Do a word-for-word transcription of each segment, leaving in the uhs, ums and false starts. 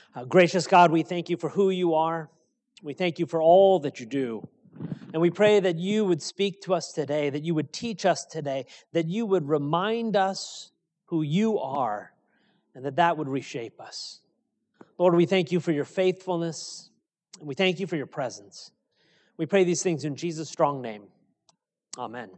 Uh, gracious God, we thank you for who you are. We thank you for all that you do. And we pray that you would speak to us today, that you would teach us today, that you would remind us who you are, and that that would reshape us. Lord, we thank you for your faithfulness, and we thank you for your presence. We pray these things in Jesus' strong name. Amen.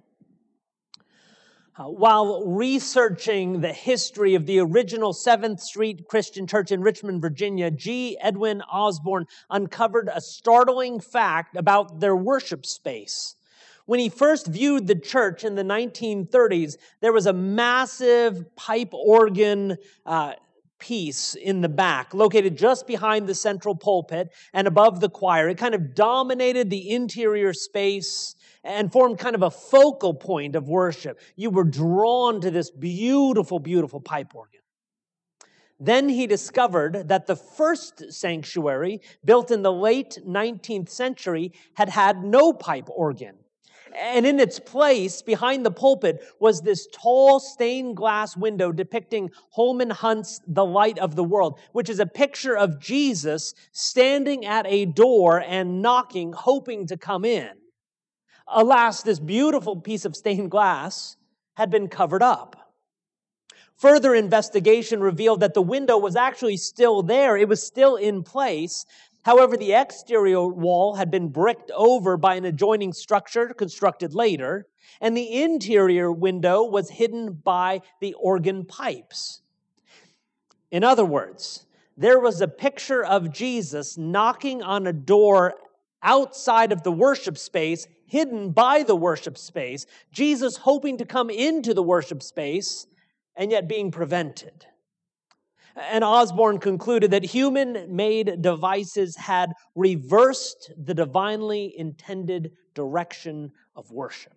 Uh, while researching the history of the original seventh Street Christian Church in Richmond, Virginia, G. Edwin Osborne uncovered a startling fact about their worship space. When he first viewed the church in the nineteen thirties, there was a massive pipe organ uh, piece in the back, located just behind the central pulpit and above the choir. It kind of dominated the interior space and formed kind of a focal point of worship. You were drawn to this beautiful, beautiful pipe organ. Then he discovered that the first sanctuary, built in the late nineteenth century, had had no pipe organ. And in its place, behind the pulpit, was this tall stained glass window depicting Holman Hunt's The Light of the World, which is a picture of Jesus standing at a door and knocking, hoping to come in. Alas, this beautiful piece of stained glass had been covered up. Further investigation revealed that the window was actually still there. It was still in place. However, the exterior wall had been bricked over by an adjoining structure constructed later, and the interior window was hidden by the organ pipes. In other words, there was a picture of Jesus knocking on a door outside of the worship space, hidden by the worship space, Jesus hoping to come into the worship space, and yet being prevented. And Osborne concluded that human-made devices had reversed the divinely intended direction of worship.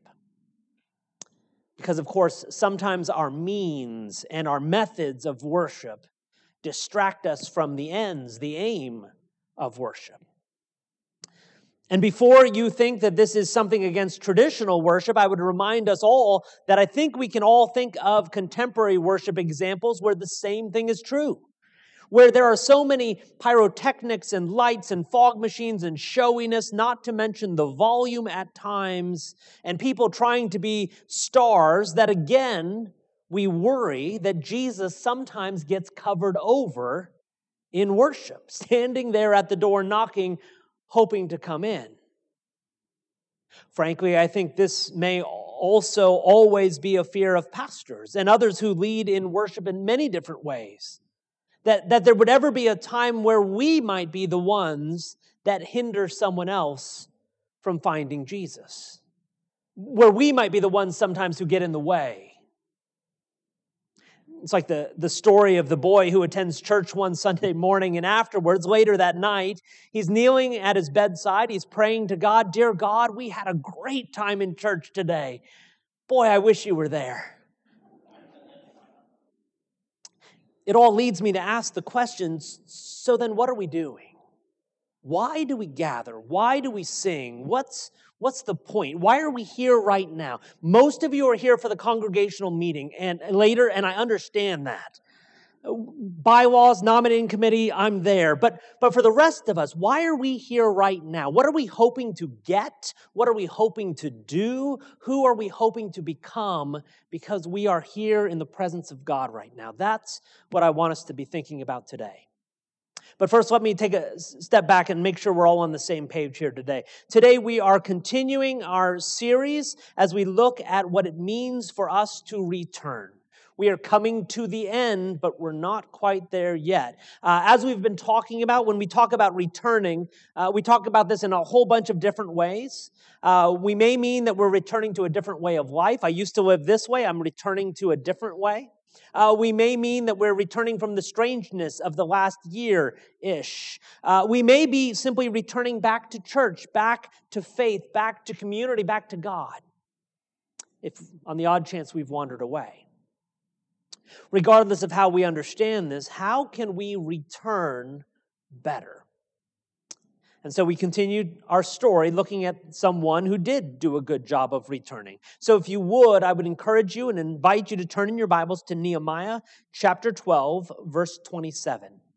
Because, of course, sometimes our means and our methods of worship distract us from the ends, the aim of worship. And before you think that this is something against traditional worship, I would remind us all that I think we can all think of contemporary worship examples where the same thing is true. Where there are so many pyrotechnics and lights and fog machines and showiness, not to mention the volume at times, and people trying to be stars, that again, we worry that Jesus sometimes gets covered over in worship, standing there at the door knocking, hoping to come in. Frankly, I think this may also always be a fear of pastors and others who lead in worship in many different ways. That, that there would ever be a time where we might be the ones that hinder someone else from finding Jesus. Where we might be the ones sometimes who get in the way. It's like the, the story of the boy who attends church one Sunday morning, and afterwards, later that night, he's kneeling at his bedside. He's praying to God, "Dear God, we had a great time in church today. Boy, I wish you were there." It all leads me to ask the questions, so then what are we doing? Why do we gather? Why do we sing? What's, what's the point? Why are we here right now? Most of you are here for the congregational meeting and later, and I understand that. Bylaws, nominating committee, I'm there. But, but for the rest of us, why are we here right now? What are we hoping to get? What are we hoping to do? Who are we hoping to become because we are here in the presence of God right now? That's what I want us to be thinking about today. But first, let me take a step back and make sure we're all on the same page here today. Today, we are continuing our series as we look at what it means for us to return. We are coming to the end, but we're not quite there yet. Uh, as we've been talking about, when we talk about returning, uh, we talk about this in a whole bunch of different ways. Uh, we may mean that we're returning to a different way of life. I used to live this way. I'm returning to a different way. Uh, we may mean that we're returning from the strangeness of the last year-ish. Uh, we may be simply returning back to church, back to faith, back to community, back to God, if on the odd chance we've wandered away. Regardless of how we understand this, how can we return better? And so we continued our story looking at someone who did do a good job of returning. So if you would, I would encourage you and invite you to turn in your Bibles to Nehemiah chapter twelve, verse twenty-seven.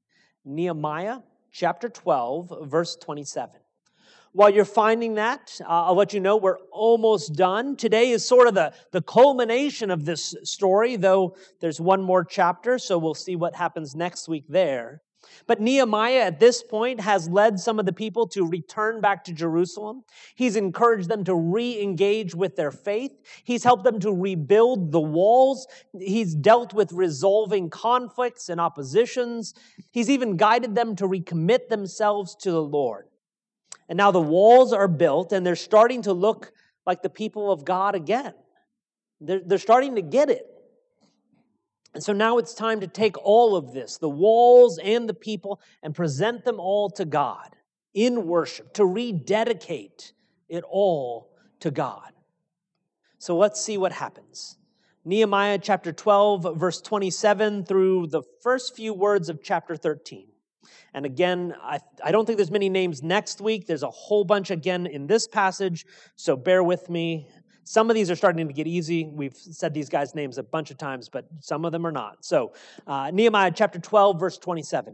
Nehemiah chapter twelve, verse twenty-seven. While you're finding that, uh, I'll let you know we're almost done. Today is sort of the, the culmination of this story, though there's one more chapter, so we'll see what happens next week there. But Nehemiah at this point has led some of the people to return back to Jerusalem. He's encouraged them to re-engage with their faith. He's helped them to rebuild the walls. He's dealt with resolving conflicts and oppositions. He's even guided them to recommit themselves to the Lord. And now the walls are built, and they're starting to look like the people of God again. They're, they're starting to get it. And so now it's time to take all of this, the walls and the people, and present them all to God in worship, to rededicate it all to God. So let's see what happens. Nehemiah chapter twelve, verse twenty-seven through the first few words of chapter thirteen. And again, I, I don't think there's many names next week. There's a whole bunch again in this passage, so bear with me. Some of these are starting to get easy. We've said these guys' names a bunch of times, but some of them are not. So uh, Nehemiah chapter twelve, verse twenty-seven.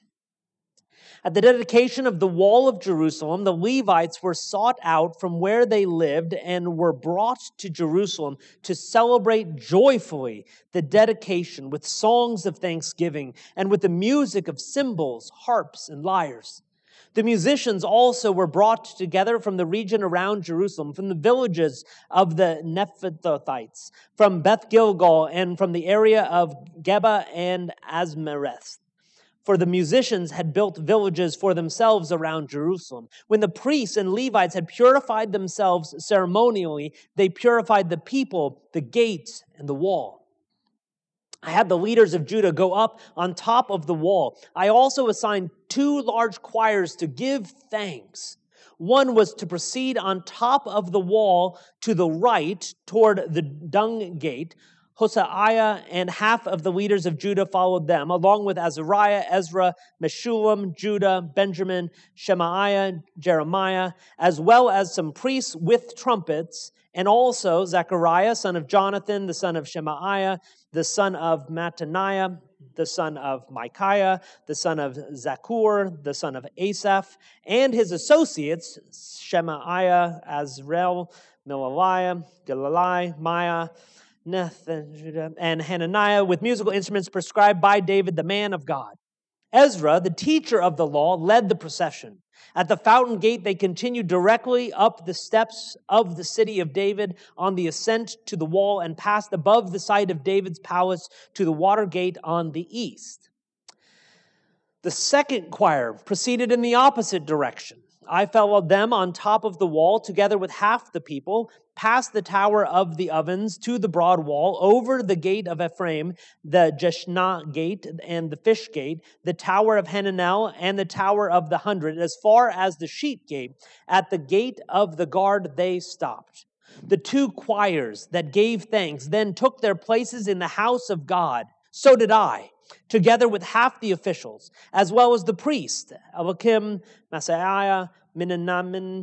At the dedication of the wall of Jerusalem, the Levites were sought out from where they lived and were brought to Jerusalem to celebrate joyfully the dedication with songs of thanksgiving and with the music of cymbals, harps, and lyres. The musicians also were brought together from the region around Jerusalem, from the villages of the Nephathites, from Beth Gilgal, and from the area of Geba and Asmereth. For the musicians had built villages for themselves around Jerusalem. When the priests and Levites had purified themselves ceremonially, they purified the people, the gates, and the wall. I had the leaders of Judah go up on top of the wall. I also assigned two large choirs to give thanks. One was to proceed on top of the wall to the right toward the dung gate. Hosea and half of the leaders of Judah followed them, along with Azariah, Ezra, Meshullam, Judah, Benjamin, Shemaiah, Jeremiah, as well as some priests with trumpets, and also Zechariah, son of Jonathan, the son of Shemaiah, the son of Mattaniah, the son of Micaiah, the son of Zakur, the son of Asaph, and his associates, Shemaiah, Azrael, Milaliah, Gilalai, Maiah, Nethan, and Hananiah, with musical instruments prescribed by David, the man of God. Ezra, the teacher of the law, led the procession. At the fountain gate, they continued directly up the steps of the city of David on the ascent to the wall and passed above the site of David's palace to the water gate on the east. The second choir proceeded in the opposite direction. I followed them on top of the wall, together with half the people, past the tower of the ovens to the broad wall, over the gate of Ephraim, the Jeshnah gate and the fish gate, the tower of Hananel and the tower of the hundred, as far as the sheep gate. At the gate of the guard they stopped. The two choirs that gave thanks then took their places in the house of God. So did I, together with half the officials, as well as the priests, Eliakim, Maaseiah, Minamin,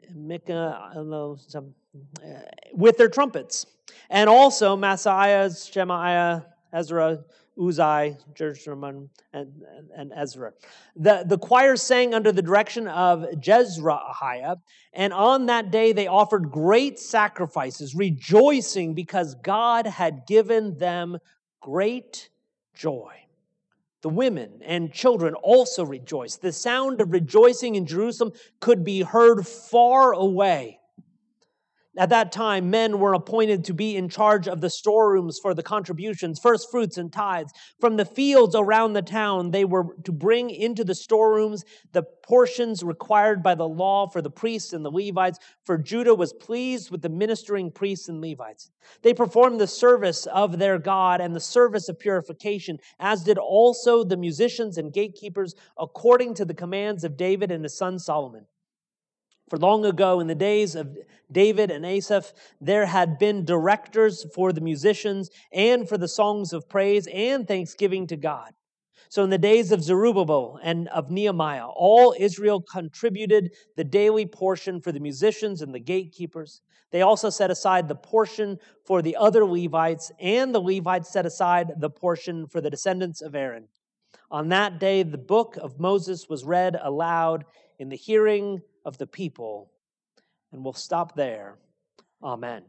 Micah, with their trumpets, and also Maaseiah, Shemaiah, Ezra, Uzai, Jerushalem, and, and Ezra. The, the choir sang under the direction of Jezrahiah, and on that day they offered great sacrifices, rejoicing because God had given them great joy. The women and children also rejoiced. The sound of rejoicing in Jerusalem could be heard far away. At that time, men were appointed to be in charge of the storerooms for the contributions, first fruits and tithes. From the fields around the town, they were to bring into the storerooms the portions required by the law for the priests and the Levites, for Judah was pleased with the ministering priests and Levites. They performed the service of their God and the service of purification, as did also the musicians and gatekeepers, according to the commands of David and his son Solomon. For long ago, in the days of David and Asaph, there had been directors for the musicians and for the songs of praise and thanksgiving to God. So in the days of Zerubbabel and of Nehemiah, all Israel contributed the daily portion for the musicians and the gatekeepers. They also set aside the portion for the other Levites, and the Levites set aside the portion for the descendants of Aaron. On that day, the book of Moses was read aloud in the hearing of the people. And we'll stop there. Amen.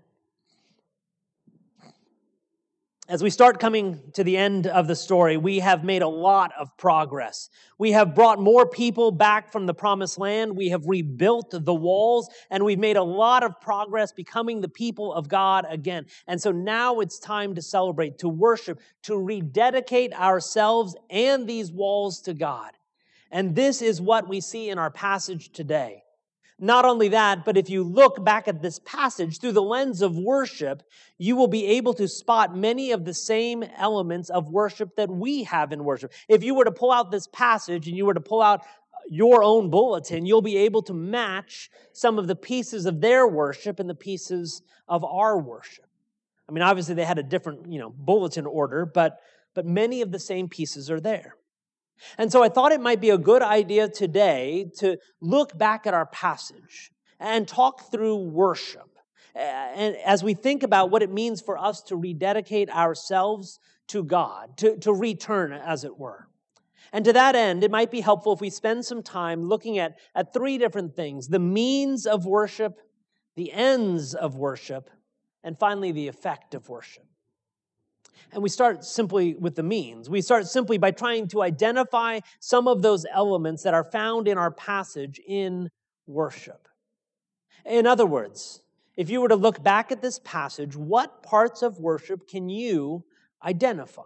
As we start coming to the end of the story, we have made a lot of progress. We have brought more people back from the promised land. We have rebuilt the walls, and we've made a lot of progress becoming the people of God again. And so now it's time to celebrate, to worship, to rededicate ourselves and these walls to God. And this is what we see in our passage today. Not only that, but if you look back at this passage through the lens of worship, you will be able to spot many of the same elements of worship that we have in worship. If you were to pull out this passage and you were to pull out your own bulletin, you'll be able to match some of the pieces of their worship and the pieces of our worship. I mean, obviously they had a different, you know, bulletin order, but, but many of the same pieces are there. And so I thought it might be a good idea today to look back at our passage and talk through worship. And as we think about what it means for us to rededicate ourselves to God, to, to return, as it were. And to that end, it might be helpful if we spend some time looking at, at three different things: the means of worship, the ends of worship, and finally the effect of worship. And we start simply with the means. We start simply by trying to identify some of those elements that are found in our passage in worship. In other words, if you were to look back at this passage, what parts of worship can you identify?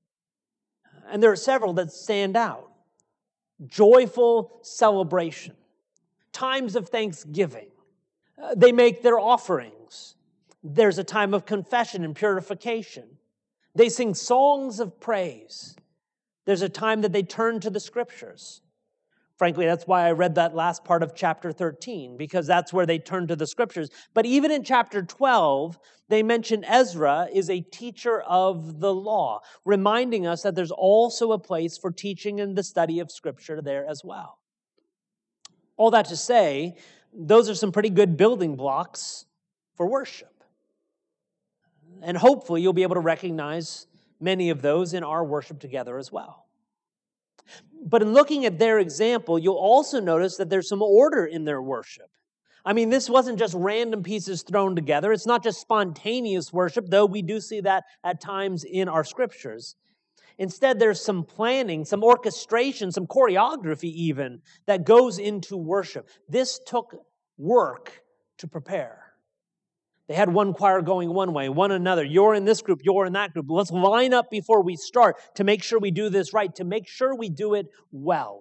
And there are several that stand out. Joyful celebration, times of thanksgiving. Uh, they make their offerings. There's a time of confession and purification. They sing songs of praise. There's a time that they turn to the Scriptures. Frankly, that's why I read that last part of chapter thirteen, because that's where they turn to the Scriptures. But even in chapter twelve, they mention Ezra is a teacher of the law, reminding us that there's also a place for teaching and the study of Scripture there as well. All that to say, those are some pretty good building blocks for worship. And hopefully you'll be able to recognize many of those in our worship together as well. But in looking at their example, you'll also notice that there's some order in their worship. I mean, this wasn't just random pieces thrown together. It's not just spontaneous worship, though we do see that at times in our scriptures. Instead, there's some planning, some orchestration, some choreography even that goes into worship. This took work to prepare. They had one choir going one way, one another. You're in this group, you're in that group. Let's line up before we start to make sure we do this right, to make sure we do it well.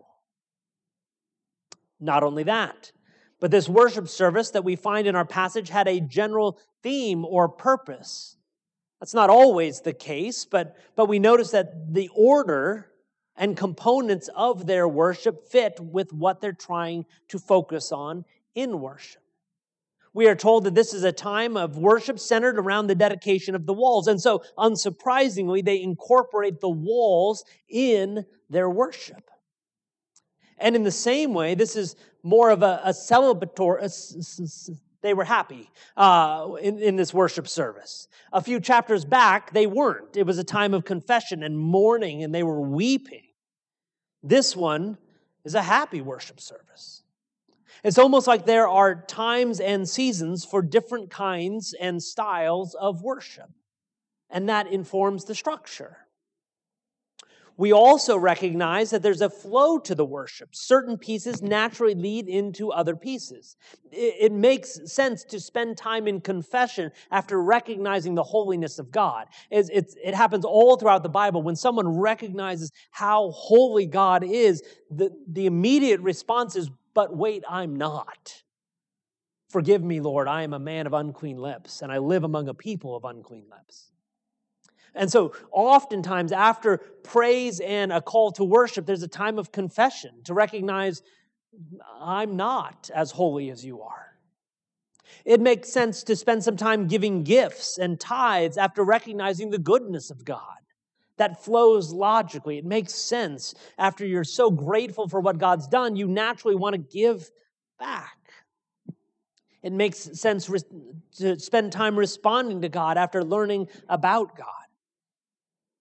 Not only that, but this worship service that we find in our passage had a general theme or purpose. That's not always the case, but, but we notice that the order and components of their worship fit with what they're trying to focus on in worship. We are told that this is a time of worship centered around the dedication of the walls. And so, unsurprisingly, they incorporate the walls in their worship. And in the same way, this is more of a, a celebratory, a, they were happy uh, in, in this worship service. A few chapters back, they weren't. It was a time of confession and mourning, and they were weeping. This one is a happy worship service. It's almost like there are times and seasons for different kinds and styles of worship, and that informs the structure. We also recognize that there's a flow to the worship. Certain pieces naturally lead into other pieces. It makes sense to spend time in confession after recognizing the holiness of God. It's, it's, it happens all throughout the Bible. When someone recognizes how holy God is, the, the immediate response is, "But wait, I'm not. Forgive me, Lord, I am a man of unclean lips, and I live among a people of unclean lips." And so oftentimes after praise and a call to worship, there's a time of confession to recognize, I'm not as holy as you are. It makes sense to spend some time giving gifts and tithes after recognizing the goodness of God. That flows logically. It makes sense. After you're so grateful for what God's done, you naturally want to give back. It makes sense to spend time responding to God after learning about God.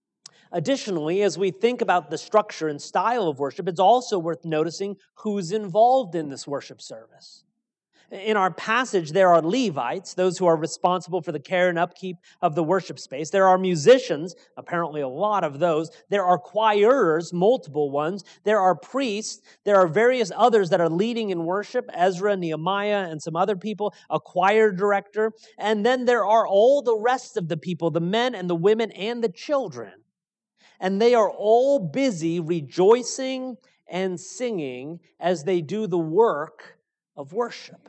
Additionally, as we think about the structure and style of worship, it's also worth noticing who's involved in this worship service. In our passage, there are Levites, those who are responsible for the care and upkeep of the worship space. There are musicians, apparently a lot of those. There are choirs, multiple ones. There are priests. There are various others that are leading in worship, Ezra, Nehemiah, and some other people, a choir director. And then there are all the rest of the people, the men and the women and the children. And they are all busy rejoicing and singing as they do the work of worship.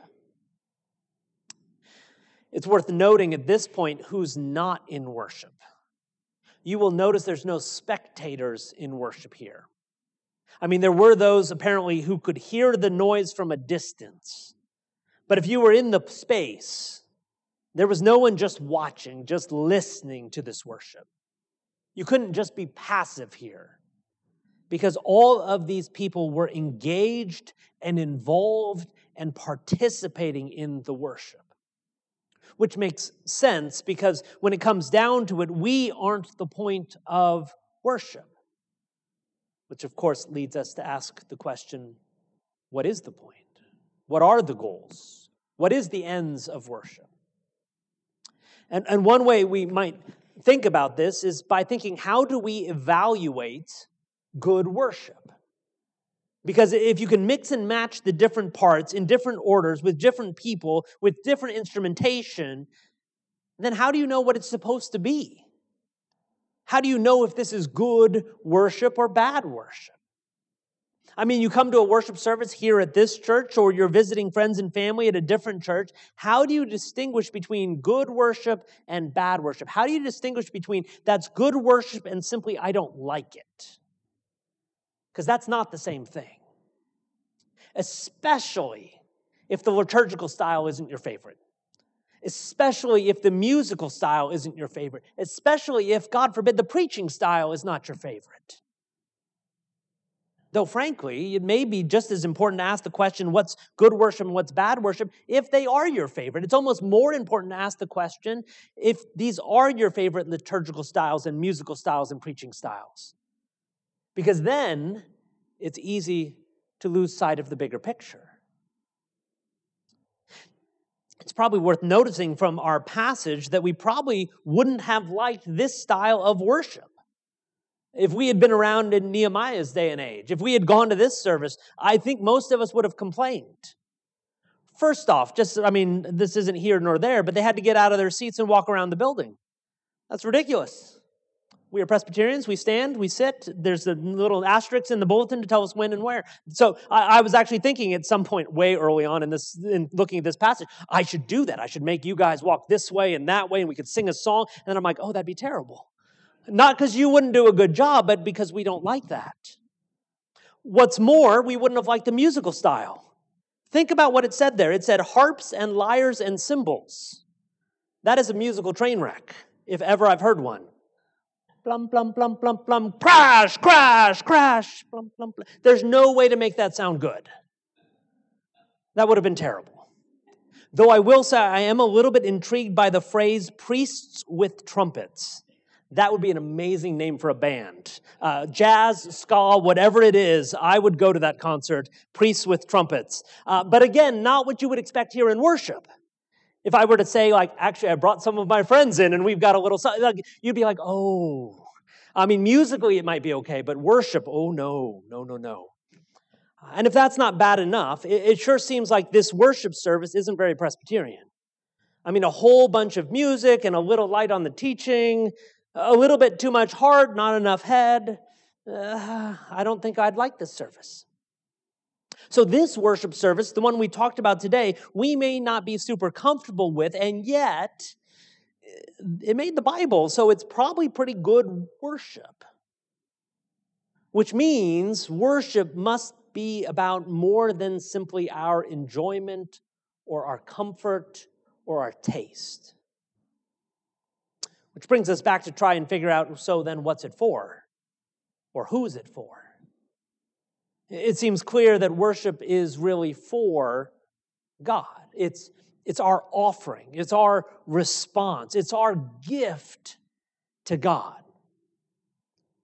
It's worth noting at this point who's not in worship. You will notice there's no spectators in worship here. I mean, there were those apparently who could hear the noise from a distance. But if you were in the space, there was no one just watching, just listening to this worship. You couldn't just be passive here, because all of these people were engaged and involved and participating in the worship. Which makes sense, because when it comes down to it, we aren't the point of worship. Which, of course, leads us to ask the question, what is the point? What are the goals? What is the ends of worship? And, and one way we might think about this is by thinking, how do we evaluate good worship? Because if you can mix and match the different parts in different orders with different people, with different instrumentation, then how do you know what it's supposed to be? How do you know if this is good worship or bad worship? I mean, you come to a worship service here at this church, or you're visiting friends and family at a different church. How do you distinguish between good worship and bad worship? How do you distinguish between that's good worship and simply I don't like it? Because that's not the same thing. Especially if the liturgical style isn't your favorite. Especially if the musical style isn't your favorite. Especially if, God forbid, the preaching style is not your favorite. Though frankly, it may be just as important to ask the question, what's good worship and what's bad worship, if they are your favorite. It's almost more important to ask the question, if these are your favorite liturgical styles and musical styles and preaching styles. Because then it's easy to lose sight of the bigger picture. It's probably worth noticing from our passage that we probably wouldn't have liked this style of worship if we had been around in Nehemiah's day and age. If we had gone to this service, I think most of us would have complained. First off, just, I mean, this isn't here nor there, but they had to get out of their seats and walk around the building. That's ridiculous. We are Presbyterians, we stand, we sit. There's a little asterisk in the bulletin to tell us when and where. So I, I was actually thinking at some point way early on in this, in looking at this passage, I should do that. I should make you guys walk this way and that way, and we could sing a song. And then I'm like, oh, that'd be terrible. Not because you wouldn't do a good job, but because we don't like that. What's more, we wouldn't have liked the musical style. Think about what it said there. It said harps and lyres and cymbals. That is a musical train wreck, if ever I've heard one. Plum, plum, plum, plum, plum, crash, crash, crash, plum, plum, plum. There's no way to make that sound good. That would have been terrible. Though I will say I am a little bit intrigued by the phrase priests with trumpets. That would be an amazing name for a band. Uh, jazz, ska, whatever it is, I would go to that concert, priests with trumpets. Uh, but again, not what you would expect here in worship. If I were to say, like, actually, I brought some of my friends in and we've got a little, like, you'd be like, oh. I mean, musically it might be okay, but worship, oh no, no, no, no. And if that's not bad enough, it, it sure seems like this worship service isn't very Presbyterian. I mean, a whole bunch of music and a little light on the teaching, a little bit too much heart, not enough head. Uh, I don't think I'd like this service. So this worship service, the one we talked about today, we may not be super comfortable with, and yet it made the Bible, so it's probably pretty good worship. Which means worship must be about more than simply our enjoyment or our comfort or our taste. Which brings us back to try and figure out, so then what's it for? Or who's it for? It seems clear that worship is really for God. It's, it's our offering. It's our response. It's our gift to God.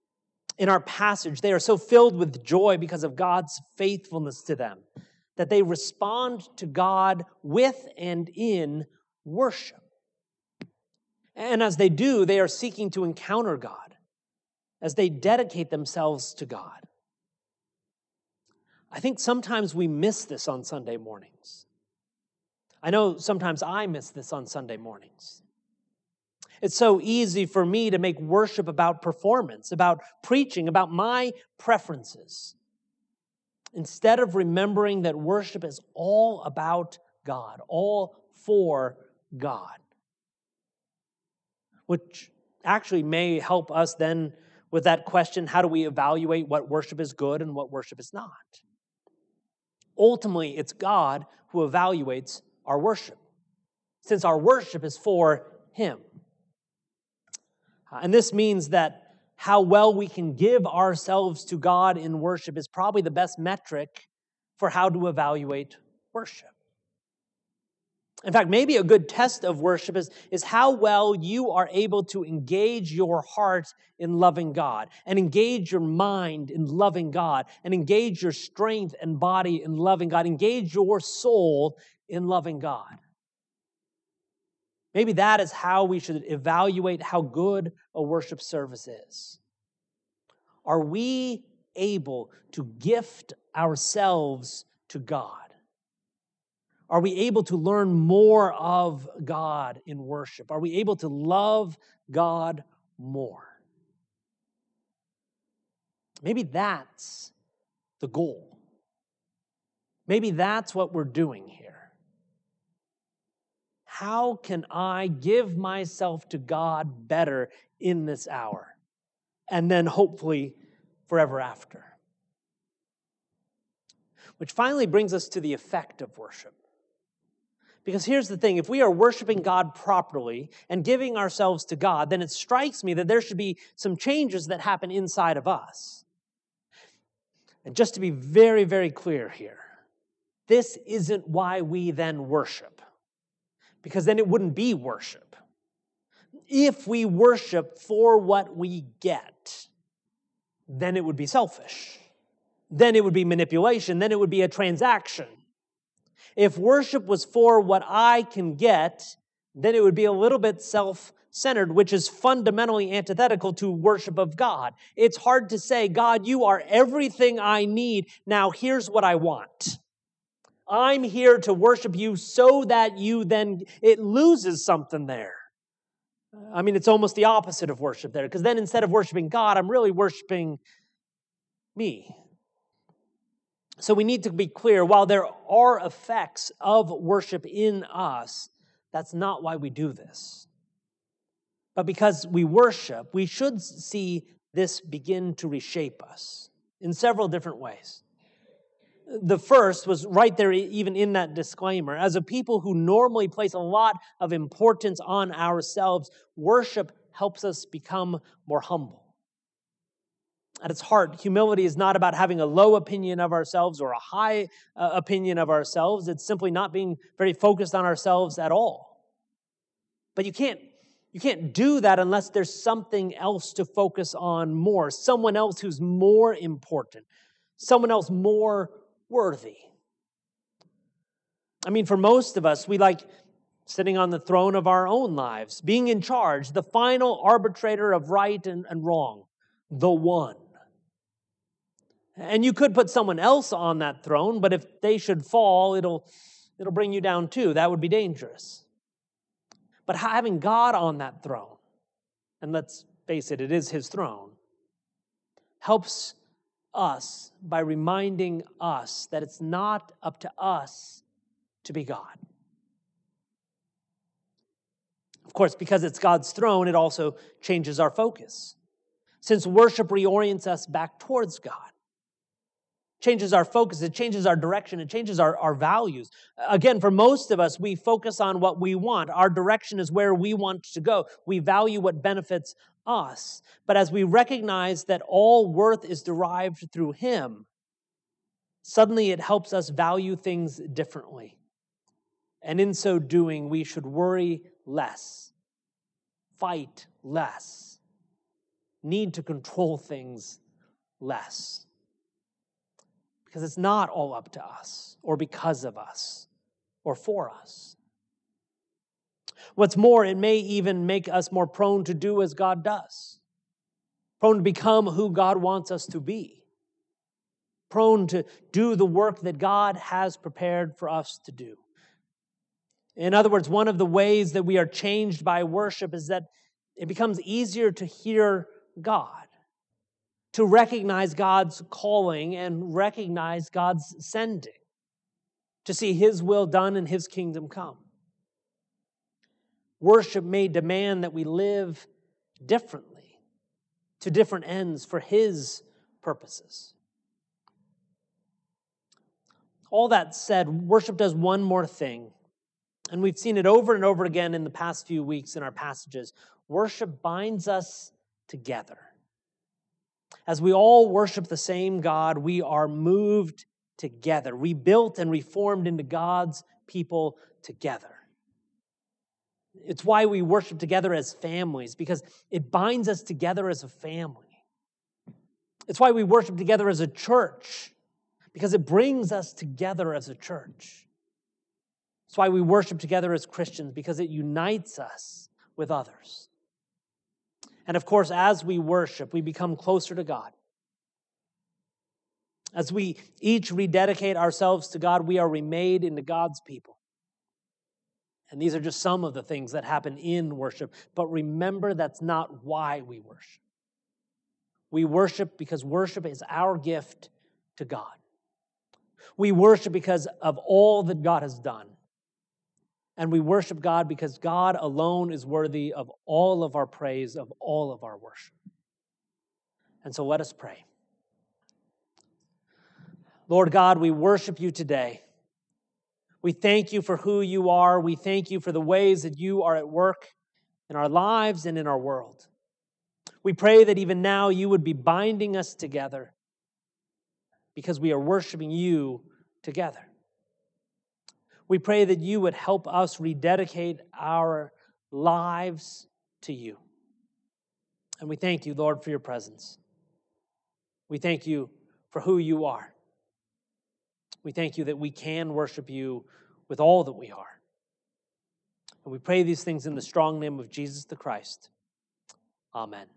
In our passage, they are so filled with joy because of God's faithfulness to them that they respond to God with and in worship. And as they do, they are seeking to encounter God as they dedicate themselves to God. I think sometimes we miss this on Sunday mornings. I know sometimes I miss this on Sunday mornings. It's so easy for me to make worship about performance, about preaching, about my preferences, instead of remembering that worship is all about God, all for God, which actually may help us then with that question, how do we evaluate what worship is good and what worship is not? Ultimately, it's God who evaluates our worship, since our worship is for Him. And this means that how well we can give ourselves to God in worship is probably the best metric for how to evaluate worship. In fact, maybe a good test of worship is, is how well you are able to engage your heart in loving God, and engage your mind in loving God, and engage your strength and body in loving God, engage your soul in loving God. Maybe that is how we should evaluate how good a worship service is. Are we able to gift ourselves to God? Are we able to learn more of God in worship? Are we able to love God more? Maybe that's the goal. Maybe that's what we're doing here. How can I give myself to God better in this hour? And then hopefully forever after. Which finally brings us to the effect of worship. Because here's the thing, if we are worshiping God properly and giving ourselves to God, then it strikes me that there should be some changes that happen inside of us. And just to be very, very clear here, this isn't why we then worship. Because then it wouldn't be worship. If we worship for what we get, then it would be selfish. Then it would be manipulation. Then it would be a transaction. If worship was for what I can get, then it would be a little bit self-centered, which is fundamentally antithetical to worship of God. It's hard to say, God, you are everything I need. Now here's what I want. I'm here to worship you so that you then, it loses something there. I mean, it's almost the opposite of worship there, because then instead of worshiping God, I'm really worshiping me. So we need to be clear, while there are effects of worship in us, that's not why we do this. But because we worship, we should see this begin to reshape us in several different ways. The first was right there, even in that disclaimer. As a people who normally place a lot of importance on ourselves, worship helps us become more humble. At its heart, humility is not about having a low opinion of ourselves or a high uh, opinion of ourselves. It's simply not being very focused on ourselves at all. But you can't, you can't do that unless there's something else to focus on more, someone else who's more important, someone else more worthy. I mean, for most of us, we like sitting on the throne of our own lives, being in charge, the final arbitrator of right and, and wrong, the one. And you could put someone else on that throne, but if they should fall, it'll, it'll bring you down too. That would be dangerous. But having God on that throne, and let's face it, it is His throne, helps us by reminding us that it's not up to us to be God. Of course, because it's God's throne, it also changes our focus. Since worship reorients us back towards God, changes our focus, it changes our direction, it changes our, our values. Again, for most of us, we focus on what we want. Our direction is where we want to go. We value what benefits us. But as we recognize that all worth is derived through Him, suddenly it helps us value things differently. And in so doing, we should worry less, fight less, need to control things less. Because it's not all up to us, or because of us, or for us. What's more, it may even make us more prone to do as God does, prone to become who God wants us to be, prone to do the work that God has prepared for us to do. In other words, one of the ways that we are changed by worship is that it becomes easier to hear God, to recognize God's calling and recognize God's sending, to see His will done and His kingdom come. Worship may demand that we live differently, to different ends for His purposes. All that said, worship does one more thing, and we've seen it over and over again in the past few weeks in our passages. Worship binds us together. As we all worship the same God, we are moved together, rebuilt and reformed into God's people together. It's why we worship together as families, because it binds us together as a family. It's why we worship together as a church, because it brings us together as a church. It's why we worship together as Christians, because it unites us with others. And of course, as we worship, we become closer to God. As we each rededicate ourselves to God, we are remade into God's people. And these are just some of the things that happen in worship. But remember, that's not why we worship. We worship because worship is our gift to God. We worship because of all that God has done. And we worship God because God alone is worthy of all of our praise, of all of our worship. And so let us pray. Lord God, we worship you today. We thank you for who you are. We thank you for the ways that you are at work in our lives and in our world. We pray that even now you would be binding us together because we are worshiping you together. We pray that you would help us rededicate our lives to you. And we thank you, Lord, for your presence. We thank you for who you are. We thank you that we can worship you with all that we are. And we pray these things in the strong name of Jesus the Christ. Amen.